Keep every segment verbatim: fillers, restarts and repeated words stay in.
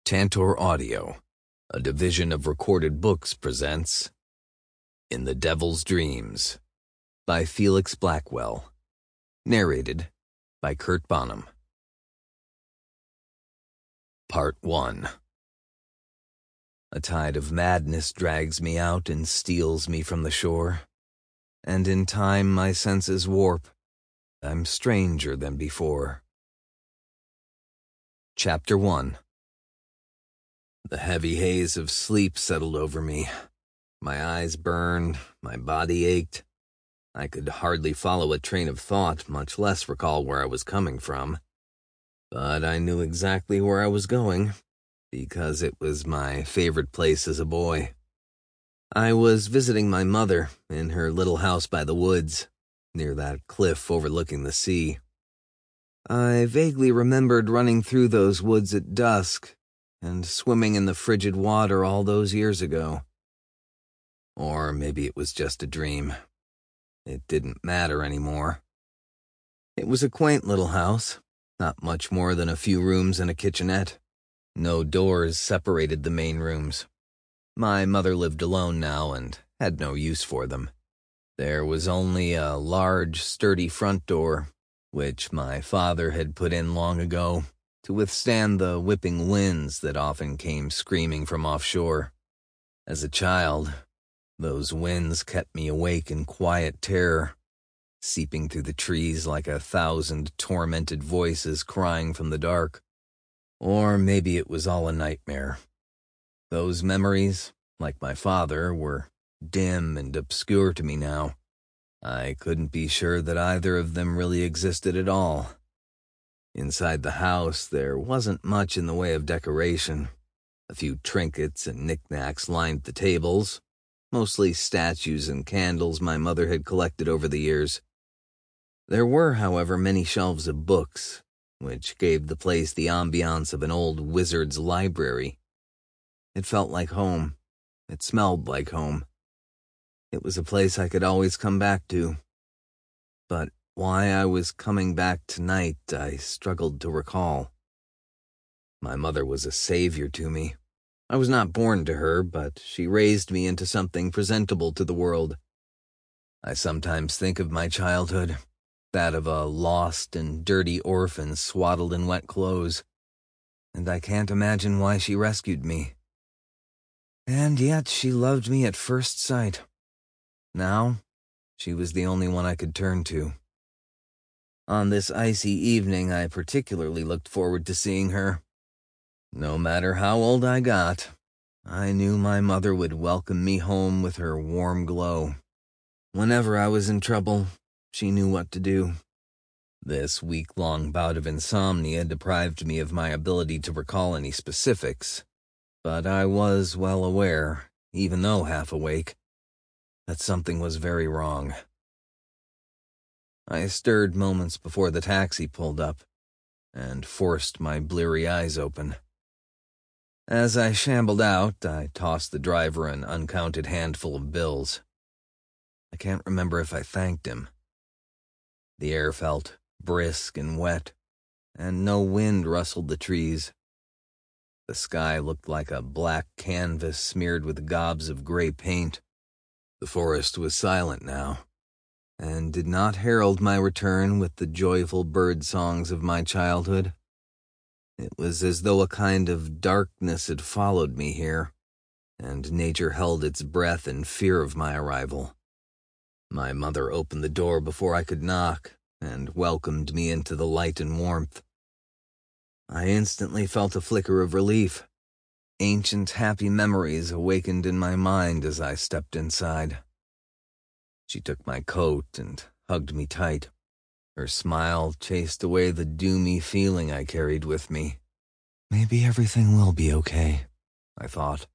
Tantor Audio, a division of Recorded Books, presents In the Devil's Dreams by Felix Blackwell. Narrated by Kurt Bonham. Part one. A tide of madness drags me out and steals me from the shore, and in time my senses warp. I'm stranger than before. Chapter one. The heavy haze of sleep settled over me. My eyes burned, my body ached. I could hardly follow a train of thought, much less recall where I was coming from. But I knew exactly where I was going, because it was my favorite place as a boy. I was visiting my mother in her little house by the woods, near that cliff overlooking the sea. I vaguely remembered running through those woods at dusk and swimming in the frigid water all those years ago. Or maybe it was just a dream. It didn't matter anymore. It was a quaint little house, not much more than a few rooms and a kitchenette. No doors separated the main rooms. My mother lived alone now and had no use for them. There was only a large, sturdy front door, which my father had put in long ago to withstand the whipping winds that often came screaming from offshore. As a child, those winds kept me awake in quiet terror, seeping through the trees like a thousand tormented voices crying from the dark. Or maybe it was all a nightmare. Those memories, like my father, were dim and obscure to me now. I couldn't be sure that either of them really existed at all. Inside the house, there wasn't much in the way of decoration. A few trinkets and knickknacks lined the tables, mostly statues and candles my mother had collected over the years. There were, however, many shelves of books, which gave the place the ambiance of an old wizard's library. It felt like home. It smelled like home. It was a place I could always come back to. But why I was coming back tonight, I struggled to recall. My mother was a savior to me. I was not born to her, but she raised me into something presentable to the world. I sometimes think of my childhood, that of a lost and dirty orphan swaddled in wet clothes, and I can't imagine why she rescued me. And yet she loved me at first sight. Now, she was the only one I could turn to. On this icy evening, I particularly looked forward to seeing her. No matter how old I got, I knew my mother would welcome me home with her warm glow. Whenever I was in trouble, she knew what to do. This week-long bout of insomnia deprived me of my ability to recall any specifics, but I was well aware, even though half awake, that something was very wrong. I stirred moments before the taxi pulled up, and forced my bleary eyes open. As I shambled out, I tossed the driver an uncounted handful of bills. I can't remember if I thanked him. The air felt brisk and wet, and no wind rustled the trees. The sky looked like a black canvas smeared with gobs of gray paint. The forest was silent now, and did not herald my return with the joyful bird songs of my childhood. It was as though a kind of darkness had followed me here, and nature held its breath in fear of my arrival. My mother opened the door before I could knock, and welcomed me into the light and warmth. I instantly felt a flicker of relief. Ancient happy memories awakened in my mind as I stepped inside. She took my coat and hugged me tight. Her smile chased away the doomy feeling I carried with me. Maybe everything will be okay, I thought.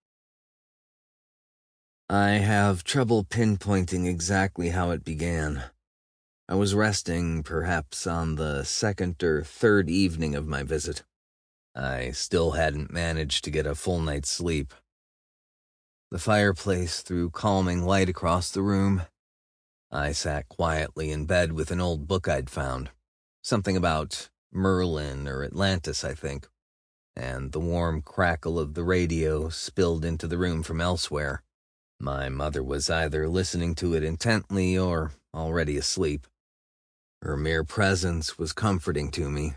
I have trouble pinpointing exactly how it began. I was resting, perhaps on the second or third evening of my visit. I still hadn't managed to get a full night's sleep. The fireplace threw calming light across the room. I sat quietly in bed with an old book I'd found. Something about Merlin or Atlantis, I think. and the warm crackle of the radio spilled into the room from elsewhere. My mother was either listening to it intently or already asleep. Her mere presence was comforting to me.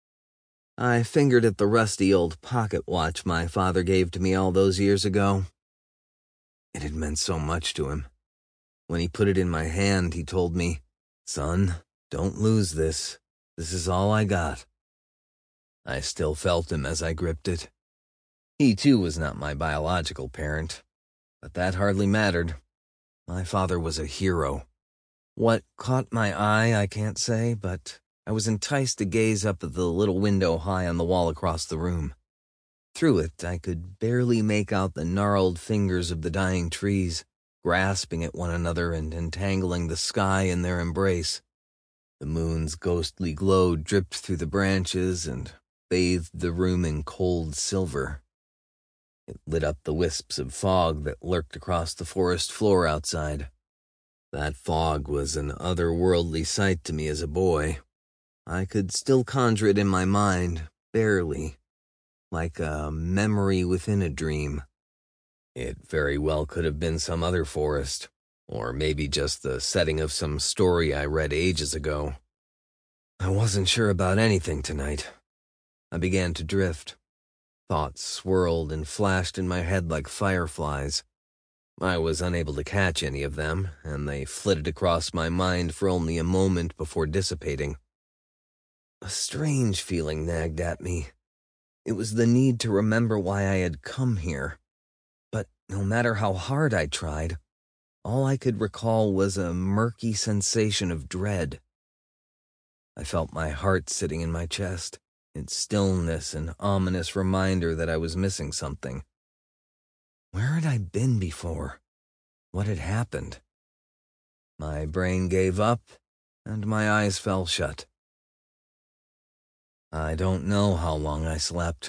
I fingered at the rusty old pocket watch my father gave to me all those years ago. It had meant so much to him. When he put it in my hand, he told me, "Son, don't lose this. This is all I got." I still felt him as I gripped it. He too was not my biological parent, but that hardly mattered. My father was a hero. What caught my eye, I can't say, but I was enticed to gaze up at the little window high on the wall across the room. Through it, I could barely make out the gnarled fingers of the dying trees, grasping at one another and entangling the sky in their embrace. The moon's ghostly glow dripped through the branches and bathed the room in cold silver. It lit up the wisps of fog that lurked across the forest floor outside. That fog was an otherworldly sight to me as a boy. I could still conjure it in my mind, barely, like a memory within a dream. It very well could have been some other forest, or maybe just the setting of some story I read ages ago. I wasn't sure about anything tonight. I began to drift. Thoughts swirled and flashed in my head like fireflies. I was unable to catch any of them, and they flitted across my mind for only a moment before dissipating. A strange feeling nagged at me. It was the need to remember why I had come here. But no matter how hard I tried, all I could recall was a murky sensation of dread. I felt my heart sitting in my chest, its stillness an ominous reminder that I was missing something. Where had I been before? What had happened? My brain gave up, and my eyes fell shut. I don't know how long I slept.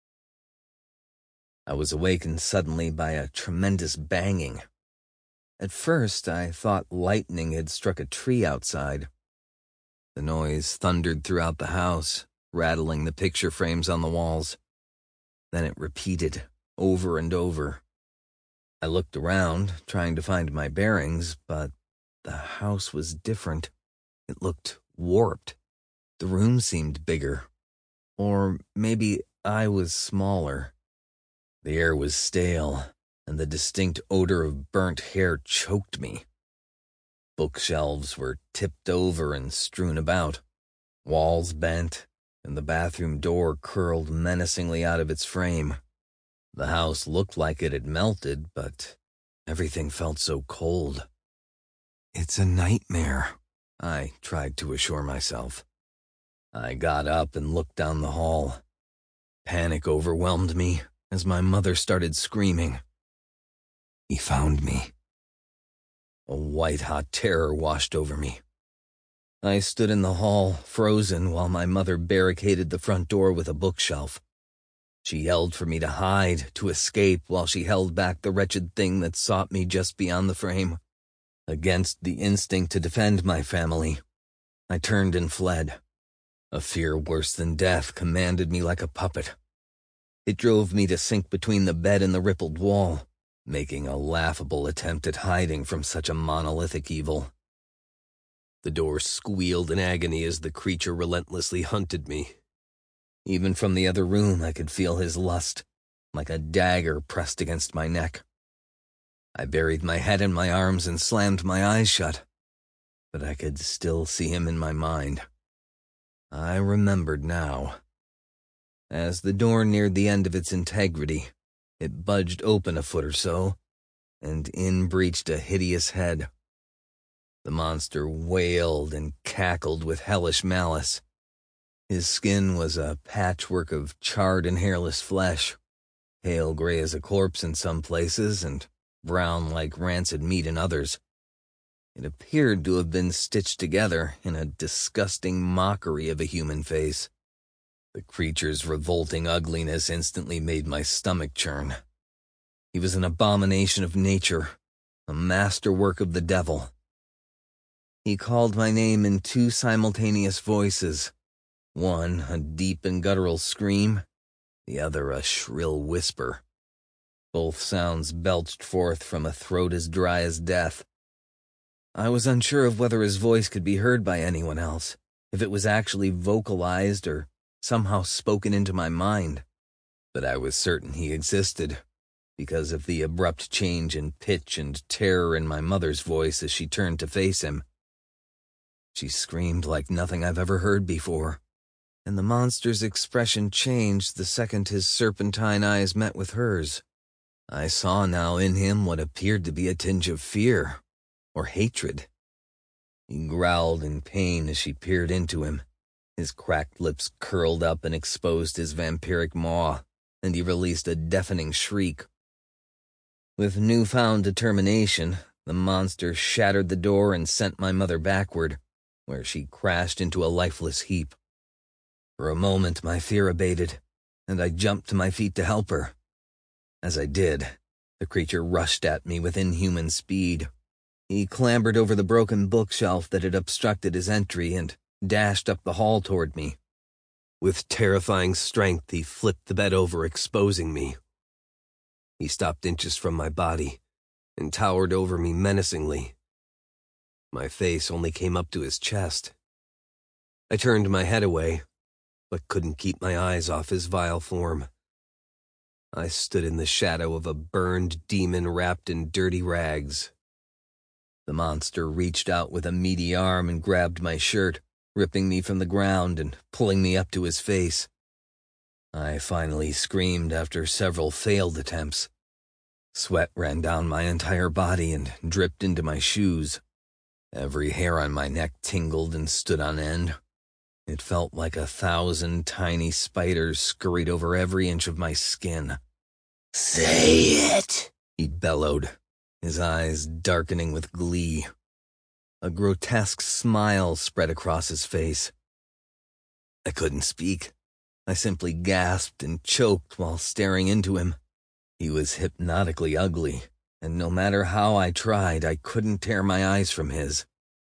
I was awakened suddenly by a tremendous banging. At first, I thought lightning had struck a tree outside. The noise thundered throughout the house, rattling the picture frames on the walls. Then it repeated, over and over. I looked around, trying to find my bearings, but the house was different. It looked warped. The room seemed bigger. Or maybe I was smaller. The air was stale, and the distinct odor of burnt hair choked me. Bookshelves were tipped over and strewn about, walls bent, and the bathroom door curled menacingly out of its frame. The house looked like it had melted, but everything felt so cold. It's a nightmare, I tried to assure myself. I got up and looked down the hall. Panic overwhelmed me as my mother started screaming. He found me. A white-hot terror washed over me. I stood in the hall, frozen, while my mother barricaded the front door with a bookshelf. She yelled for me to hide, to escape, while she held back the wretched thing that sought me just beyond the frame. Against the instinct to defend my family, I turned and fled. A fear worse than death commanded me like a puppet. It drove me to sink between the bed and the rippled wall, making a laughable attempt at hiding from such a monolithic evil. The door squealed in agony as the creature relentlessly hunted me. Even from the other room I could feel his lust, like a dagger pressed against my neck. I buried my head in my arms and slammed my eyes shut, but I could still see him in my mind. I remembered now. As the door neared the end of its integrity, it budged open a foot or so, and in breached a hideous head. The monster wailed and cackled with hellish malice. His skin was a patchwork of charred and hairless flesh, pale gray as a corpse in some places and brown like rancid meat in others. It appeared to have been stitched together in a disgusting mockery of a human face. The creature's revolting ugliness instantly made my stomach churn. He was an abomination of nature, a masterwork of the devil. He called my name in two simultaneous voices, one a deep and guttural scream, the other a shrill whisper. Both sounds belched forth from a throat as dry as death. I was unsure of whether his voice could be heard by anyone else, if it was actually vocalized or somehow spoken into my mind. But I was certain he existed, because of the abrupt change in pitch and terror in my mother's voice as she turned to face him. She screamed like nothing I've ever heard before, and the monster's expression changed the second his serpentine eyes met with hers. I saw now in him what appeared to be a tinge of fear, or hatred. He growled in pain as she peered into him. His cracked lips curled up and exposed his vampiric maw, and he released a deafening shriek. With newfound determination, the monster shattered the door and sent my mother backward, where she crashed into a lifeless heap. For a moment my fear abated, and I jumped to my feet to help her. As I did, the creature rushed at me with inhuman speed. He clambered over the broken bookshelf that had obstructed his entry and dashed up the hall toward me. With terrifying strength, he flipped the bed over, exposing me. He stopped inches from my body and towered over me menacingly. My face only came up to his chest. I turned my head away, but couldn't keep my eyes off his vile form. I stood in the shadow of a burned demon wrapped in dirty rags. The monster reached out with a meaty arm and grabbed my shirt, ripping me from the ground and pulling me up to his face. I finally screamed after several failed attempts. Sweat ran down my entire body and dripped into my shoes. Every hair on my neck tingled and stood on end. It felt like a thousand tiny spiders scurried over every inch of my skin. "Say it," he bellowed, his eyes darkening with glee. A grotesque smile spread across his face. I couldn't speak. I simply gasped and choked while staring into him. He was hypnotically ugly, and no matter how I tried, I couldn't tear my eyes from his.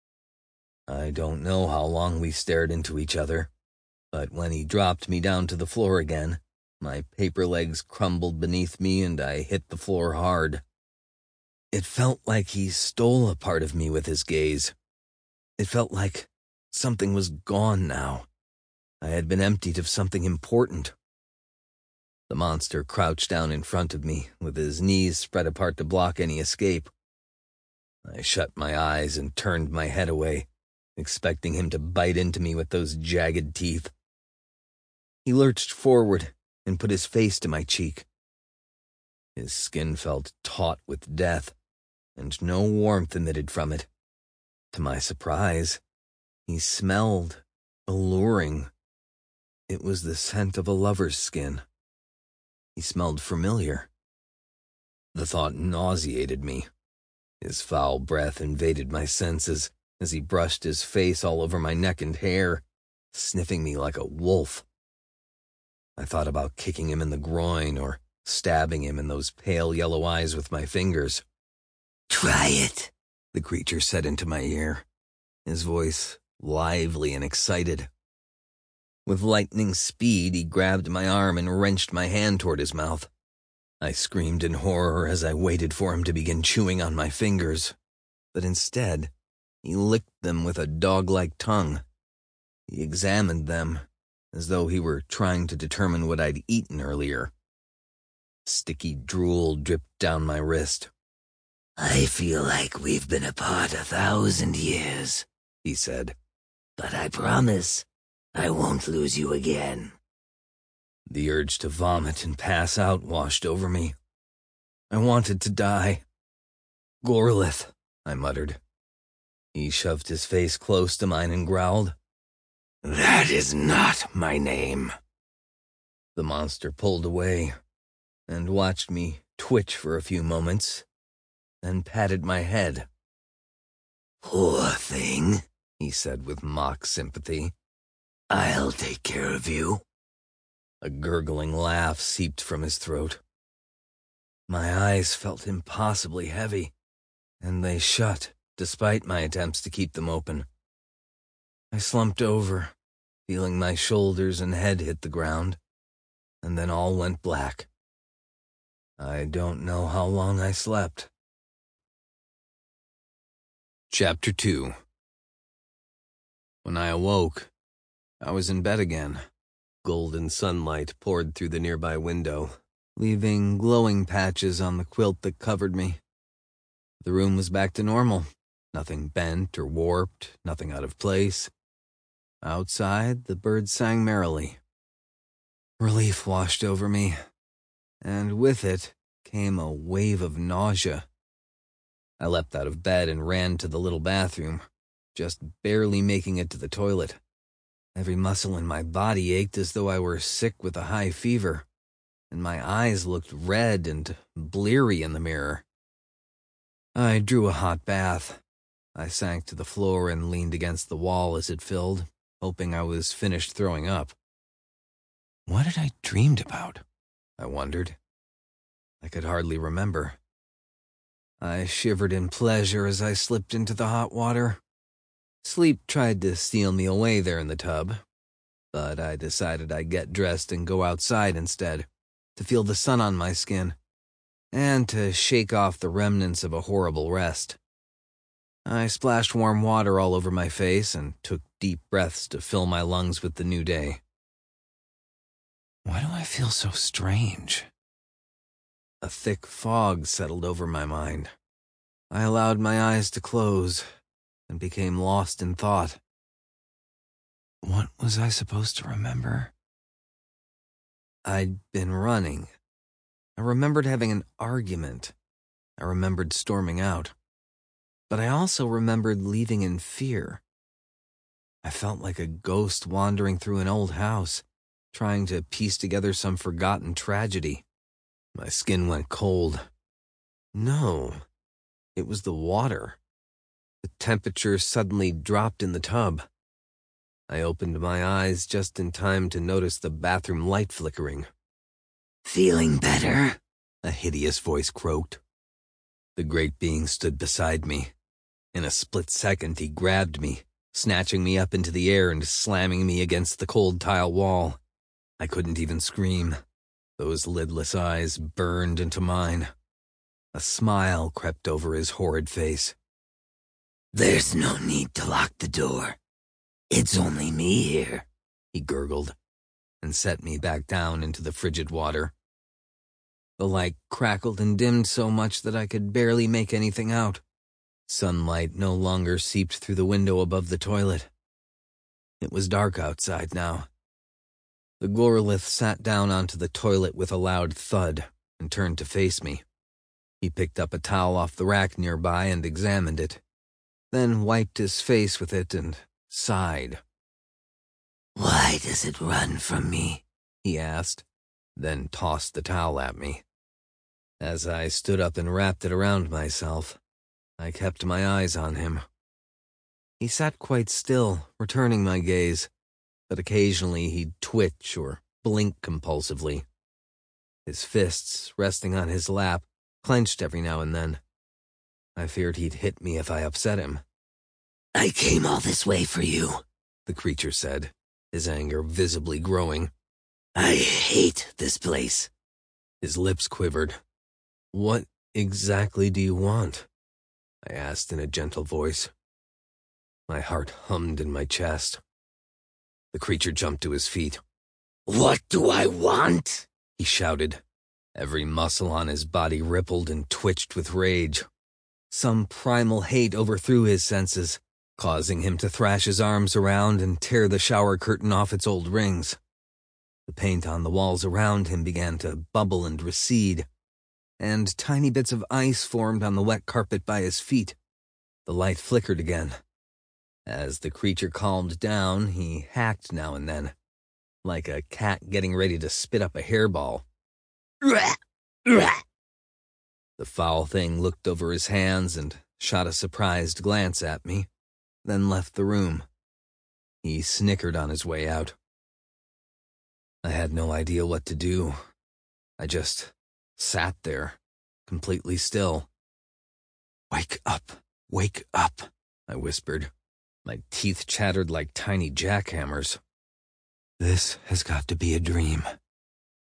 I don't know how long we stared into each other, but when he dropped me down to the floor again, my paper legs crumbled beneath me and I hit the floor hard. It felt like he stole a part of me with his gaze. It felt like something was gone now. I had been emptied of something important. The monster crouched down in front of me, with his knees spread apart to block any escape. I shut my eyes and turned my head away, expecting him to bite into me with those jagged teeth. He lurched forward and put his face to my cheek. His skin felt taut with death, and no warmth emitted from it. To my surprise, he smelled alluring. It was the scent of a lover's skin. He smelled familiar. The thought nauseated me. His foul breath invaded my senses as he brushed his face all over my neck and hair, sniffing me like a wolf. I thought about kicking him in the groin or stabbing him in those pale yellow eyes with my fingers. "Try it," the creature said into my ear, his voice lively and excited. With lightning speed, he grabbed my arm and wrenched my hand toward his mouth. I screamed in horror as I waited for him to begin chewing on my fingers, but instead, he licked them with a dog-like tongue. He examined them, as though he were trying to determine what I'd eaten earlier. Sticky drool dripped down my wrist. "I feel like we've been apart a thousand years," he said. "But I promise I won't lose you again." The urge to vomit and pass out washed over me. I wanted to die. "Gorlith," I muttered. He shoved his face close to mine and growled, "That is not my name." The monster pulled away and watched me twitch for a few moments, then patted my head. "Poor thing," he said with mock sympathy. "I'll take care of you." A gurgling laugh seeped from his throat. My eyes felt impossibly heavy, and they shut despite my attempts to keep them open. I slumped over, feeling my shoulders and head hit the ground, and then all went black. I don't know how long I slept. Chapter two. When I awoke, I was in bed again. Golden sunlight poured through the nearby window, leaving glowing patches on the quilt that covered me. The room was back to normal. Nothing bent or warped, nothing out of place. Outside, the birds sang merrily. Relief washed over me, and with it came a wave of nausea. I leapt out of bed and ran to the little bathroom, just barely making it to the toilet. Every muscle in my body ached as though I were sick with a high fever, and my eyes looked red and bleary in the mirror. I drew a hot bath. I sank to the floor and leaned against the wall as it filled, hoping I was finished throwing up. What had I dreamed about? I wondered. I could hardly remember. I shivered in pleasure as I slipped into the hot water. Sleep tried to steal me away there in the tub, but I decided I'd get dressed and go outside instead, to feel the sun on my skin, and to shake off the remnants of a horrible rest. I splashed warm water all over my face and took deep breaths to fill my lungs with the new day. Why do I feel so strange? A thick fog settled over my mind. I allowed my eyes to close and became lost in thought. What was I supposed to remember? I'd been running. I remembered having an argument. I remembered storming out. But I also remembered leaving in fear. I felt like a ghost wandering through an old house, trying to piece together some forgotten tragedy. My skin went cold. No, it was the water. The temperature suddenly dropped in the tub. I opened my eyes just in time to notice the bathroom light flickering. Feeling better? A hideous voice croaked. The great being stood beside me. In a split second, he grabbed me, snatching me up into the air and slamming me against the cold tile wall. I couldn't even scream. Those lidless eyes burned into mine. A smile crept over his horrid face. There's no need to lock the door. It's only me here, he gurgled, and set me back down into the frigid water. The light crackled and dimmed so much that I could barely make anything out. Sunlight no longer seeped through the window above the toilet. It was dark outside now. The Gorlith sat down onto the toilet with a loud thud and turned to face me. He picked up a towel off the rack nearby and examined it, then wiped his face with it and sighed. Why does it run from me? He asked, then tossed the towel at me. As I stood up and wrapped it around myself, I kept my eyes on him. He sat quite still, returning my gaze, but occasionally he'd twitch or blink compulsively. His fists, resting on his lap, clenched every now and then. I feared he'd hit me if I upset him. I came all this way for you, the creature said, his anger visibly growing. I hate this place. His lips quivered. What exactly do you want? I asked in a gentle voice. My heart hummed in my chest. The creature jumped to his feet. What do I want? He shouted. Every muscle on his body rippled and twitched with rage. Some primal hate overthrew his senses, causing him to thrash his arms around and tear the shower curtain off its old rings. The paint on the walls around him began to bubble and recede, and tiny bits of ice formed on the wet carpet by his feet. The light flickered again. As the creature calmed down, he hacked now and then, like a cat getting ready to spit up a hairball. The foul thing looked over his hands and shot a surprised glance at me, then left the room. He snickered on his way out. I had no idea what to do. I just sat there, completely still. Wake up, wake up, I whispered. My teeth chattered like tiny jackhammers. This has got to be a dream.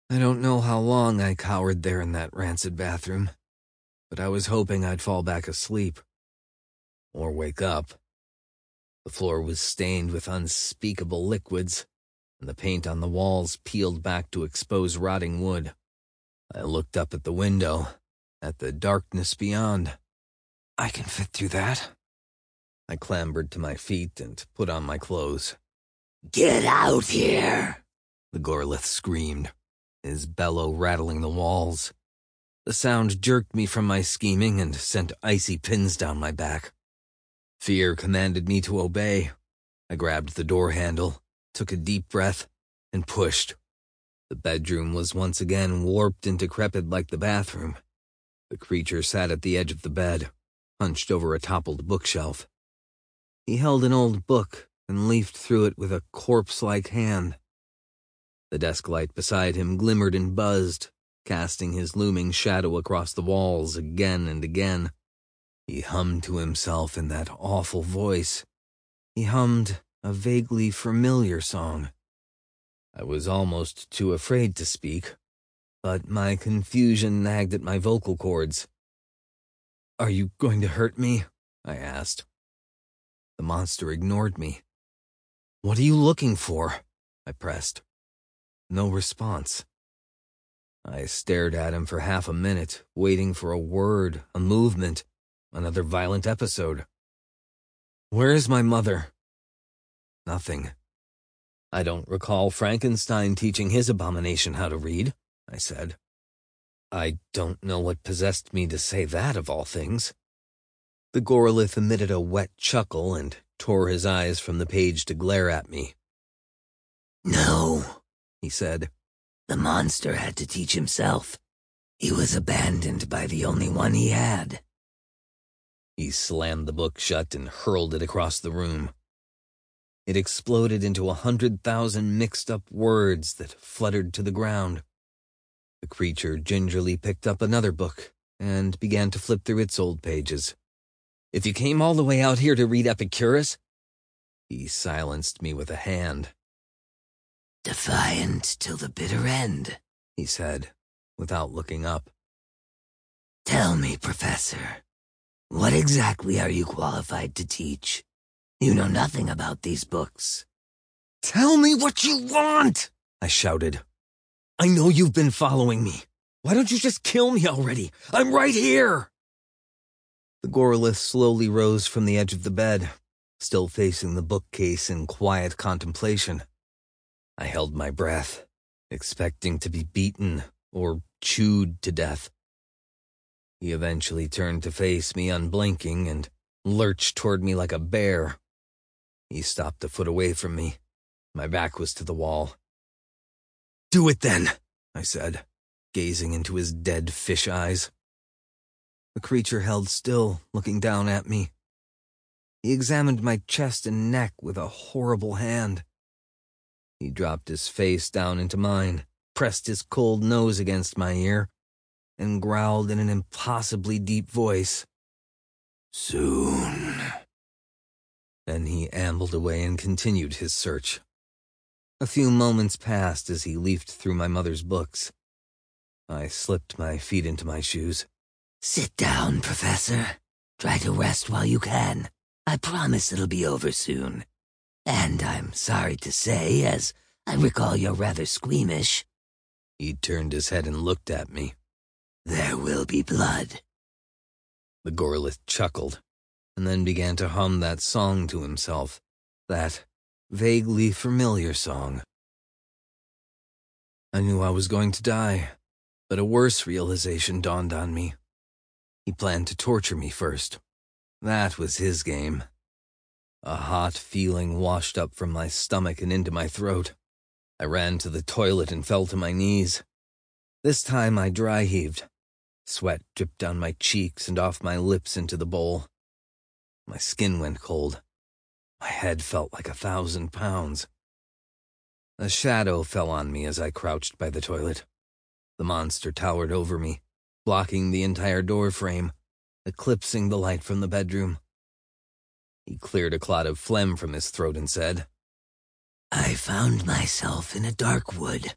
I don't know how long I cowered there in that rancid bathroom, but I was hoping I'd fall back asleep. Or wake up. The floor was stained with unspeakable liquids, and the paint on the walls peeled back to expose rotting wood. I looked up at the window, at the darkness beyond. I can fit through that. I clambered to my feet and put on my clothes. Get out here! The Gorlith screamed, his bellow rattling the walls. The sound jerked me from my scheming and sent icy pins down my back. Fear commanded me to obey. I grabbed the door handle, took a deep breath, and pushed. The bedroom was once again warped and decrepit like the bathroom. The creature sat at the edge of the bed, hunched over a toppled bookshelf. He held an old book and leafed through it with a corpse-like hand. The desk light beside him glimmered and buzzed, casting his looming shadow across the walls again and again. He hummed to himself in that awful voice. He hummed a vaguely familiar song. I was almost too afraid to speak, but my confusion nagged at my vocal cords. "Are you going to hurt me?" I asked. The monster ignored me. "What are you looking for?" I pressed. No response. I stared at him for half a minute, waiting for a word, a movement, another violent episode. "Where is my mother?" Nothing. "I don't recall Frankenstein teaching his abomination how to read," I said. I don't know what possessed me to say that, of all things. The Gorlith emitted a wet chuckle and tore his eyes from the page to glare at me. "No," he said. "The monster had to teach himself. He was abandoned by the only one he had." He slammed the book shut and hurled it across the room. It exploded into a hundred thousand mixed-up words that fluttered to the ground. The creature gingerly picked up another book and began to flip through its old pages. "If you came all the way out here to read Epicurus—" He silenced me with a hand. "Defiant till the bitter end," he said, without looking up. "Tell me, Professor, what exactly are you qualified to teach? You know nothing about these books." "Tell me what you want!" I shouted. "I know you've been following me. Why don't you just kill me already? I'm right here!" The Gorlith slowly rose from the edge of the bed, still facing the bookcase in quiet contemplation. I held my breath, expecting to be beaten or chewed to death. He eventually turned to face me unblinking and lurched toward me like a bear. He stopped a foot away from me. My back was to the wall. "Do it then," I said, gazing into his dead fish eyes. The creature held still, looking down at me. He examined my chest and neck with a horrible hand. He dropped his face down into mine, pressed his cold nose against my ear, and growled in an impossibly deep voice. "Soon." Then he ambled away and continued his search. A few moments passed as he leafed through my mother's books. I slipped my feet into my shoes. "Sit down, Professor. Try to rest while you can. I promise it'll be over soon. And I'm sorry to say, as I recall you're rather squeamish." He turned his head and looked at me. "There will be blood." The Gorlith chuckled, and then began to hum that song to himself, that vaguely familiar song. I knew I was going to die, but a worse realization dawned on me. He planned to torture me first. That was his game. A hot feeling washed up from my stomach and into my throat. I ran to the toilet and fell to my knees. This time I dry-heaved. Sweat dripped down my cheeks and off my lips into the bowl. My skin went cold. My head felt like a thousand pounds. A shadow fell on me as I crouched by the toilet. The monster towered over me, blocking the entire door frame, eclipsing the light from the bedroom. He cleared a clot of phlegm from his throat and said, "I found myself in a dark wood,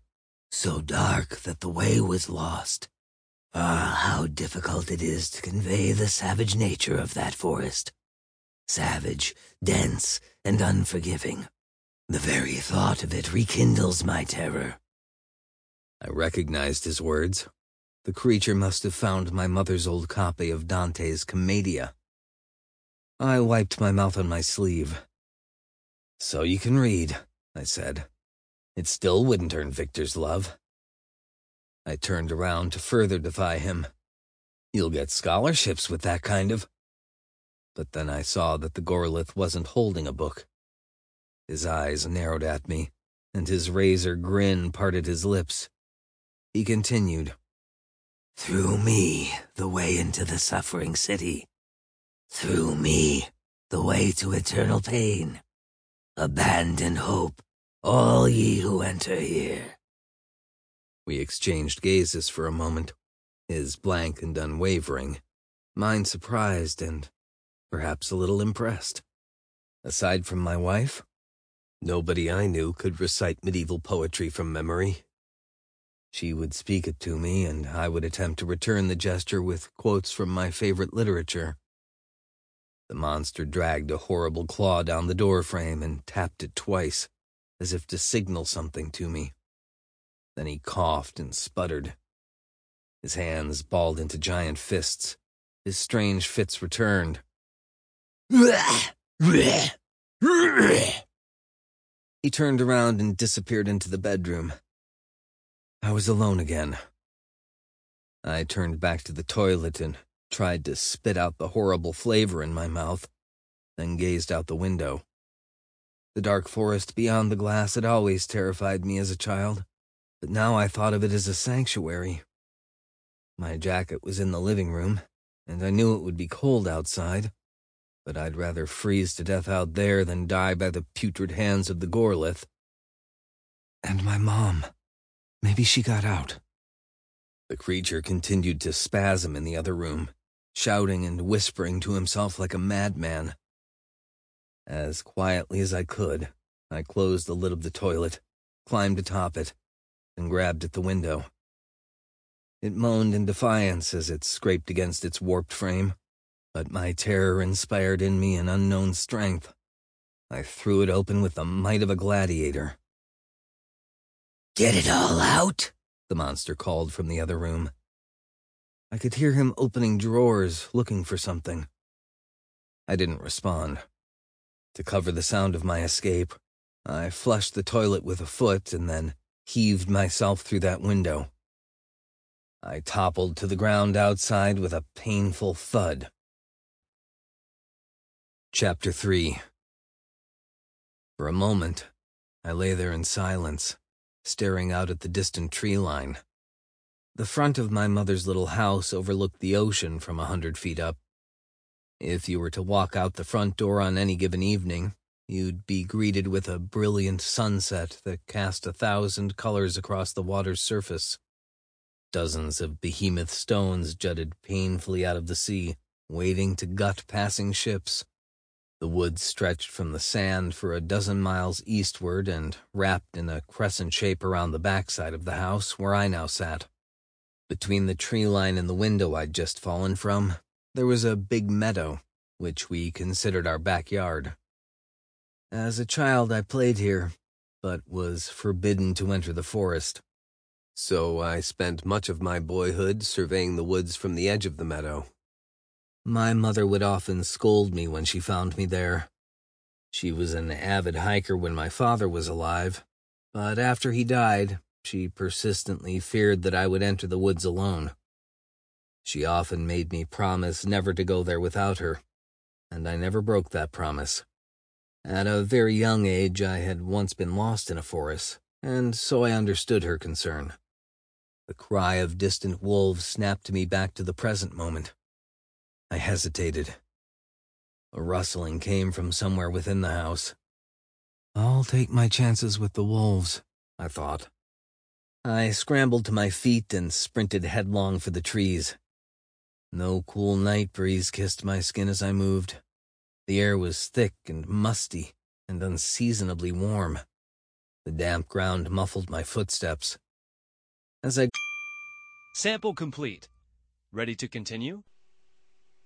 so dark that the way was lost. Ah, how difficult it is to convey the savage nature of that forest. Savage, dense, and unforgiving. The very thought of it rekindles my terror. I recognized his words. The creature must have found my mother's old copy of Dante's Commedia. I wiped my mouth on my sleeve. "So you can read," I said. "It still wouldn't earn Victor's love." I turned around to further defy him. "You'll get scholarships with that kind of—" But then I saw that the Gorlith wasn't holding a book. His eyes narrowed at me, and his razor grin parted his lips. He continued, "Through me, the way into the suffering city. Through me, the way to eternal pain. Abandon hope, all ye who enter here." We exchanged gazes for a moment, his blank and unwavering, mine surprised and perhaps a little impressed. Aside from my wife, nobody I knew could recite medieval poetry from memory. She would speak it to me, and I would attempt to return the gesture with quotes from my favorite literature. The monster dragged a horrible claw down the doorframe and tapped it twice, as if to signal something to me. Then he coughed and sputtered. His hands balled into giant fists. His strange fits returned. He turned around and disappeared into the bedroom. I was alone again. I turned back to the toilet and tried to spit out the horrible flavor in my mouth, then gazed out the window. The dark forest beyond the glass had always terrified me as a child, but now I thought of it as a sanctuary. My jacket was in the living room, and I knew it would be cold outside, but I'd rather freeze to death out there than die by the putrid hands of the Gorlith. And my mom. Maybe she got out. The creature continued to spasm in the other room, shouting and whispering to himself like a madman. As quietly as I could, I closed the lid of the toilet, climbed atop it, and grabbed at the window. It moaned in defiance as it scraped against its warped frame, but my terror inspired in me an unknown strength. I threw it open with the might of a gladiator. "Get it all out?" the monster called from the other room. I could hear him opening drawers, looking for something. I didn't respond. To cover the sound of my escape, I flushed the toilet with a foot and then heaved myself through that window. I toppled to the ground outside with a painful thud. Chapter three. For a moment, I lay there in silence, staring out at the distant tree line. The front of my mother's little house overlooked the ocean from a hundred feet up. If you were to walk out the front door on any given evening, you'd be greeted with a brilliant sunset that cast a thousand colors across the water's surface. Dozens of behemoth stones jutted painfully out of the sea, waiting to gut passing ships. The woods stretched from the sand for a dozen miles eastward and wrapped in a crescent shape around the backside of the house where I now sat. Between the tree line and the window I'd just fallen from, there was a big meadow, which we considered our backyard. As a child I played here, but was forbidden to enter the forest. So I spent much of my boyhood surveying the woods from the edge of the meadow. My mother would often scold me when she found me there. She was an avid hiker when my father was alive, but after he died, she persistently feared that I would enter the woods alone. She often made me promise never to go there without her, and I never broke that promise. At a very young age, I had once been lost in a forest, and so I understood her concern. The cry of distant wolves snapped me back to the present moment. I hesitated. A rustling came from somewhere within the house. I'll take my chances with the wolves, I thought. I scrambled to my feet and sprinted headlong for the trees. No cool night breeze kissed my skin as I moved. The air was thick and musty and unseasonably warm. The damp ground muffled my footsteps. As I Sample complete. Ready to continue?